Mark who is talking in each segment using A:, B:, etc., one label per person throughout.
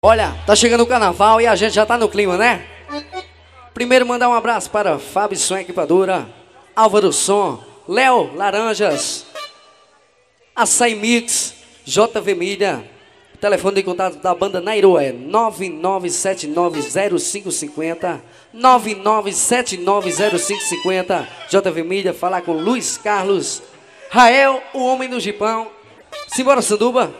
A: Olha, tá chegando o carnaval e a gente já tá no clima, né? Primeiro mandar um abraço para Fábio Som Equipadora, Álvaro Som, Léo Laranjas, Açaí Mix, JV Milha. O telefone de contato da banda Nairo é 99790550, 99790550. JV Milha, falar com Luiz Carlos, Rael, o homem do Jipão. Simbora, Sanduba.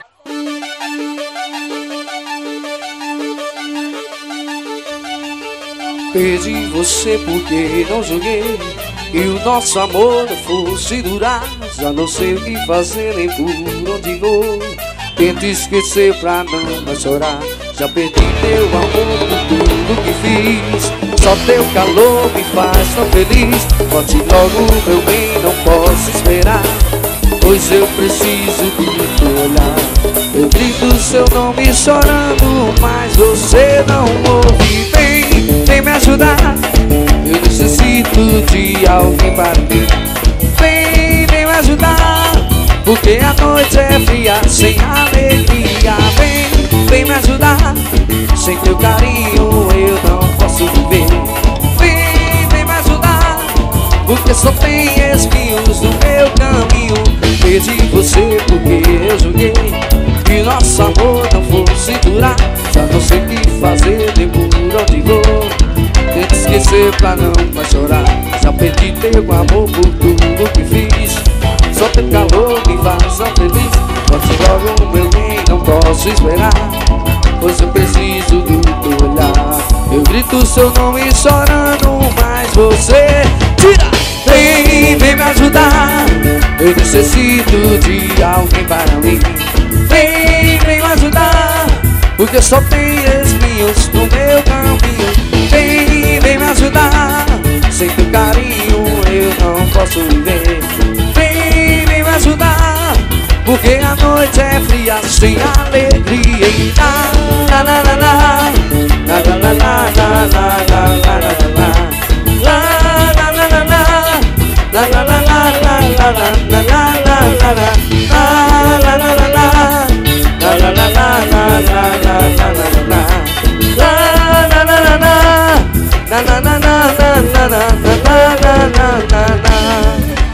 A: Perdi você porque não joguei e o nosso amor não fosse durar. Já não sei o que fazer nem por onde vou. Tento esquecer pra não mais chorar. Já perdi teu amor por tudo que fiz. Só teu calor me faz tão feliz. Volte logo, meu bem, não posso esperar, pois eu preciso do teu olhar. Eu grito seu nome chorando, mas você não ouve. Vem me ajudar, eu necessito de alguém para mim. Vem me ajudar, porque a noite é fria, sem alegria. Vem me ajudar, sem teu carinho eu não posso viver. Vem me ajudar, porque só tem espinhos no meu caminho. Perdi você porque eu joguei e nosso amor não fosse durar. Já não sei o que fazer, nem por onde vou. Tento esquecer pra não mais chorar. Já perdi teu amor por tudo que fiz. Só teu calor me faz tão feliz. Volte logo, meu bem, não posso esperar, pois eu preciso do teu olhar. Eu grito seu nome chorando, mas você tira. Vem me ajudar, eu necessito de alguém para mim. Vem me ajudar, porque só tem espinhos no meu caminho. Vem me ajudar, sem teu carinho eu não posso viver. Vem me ajudar, porque a noite é fria, sem alegria. Na na na na na na na na na na.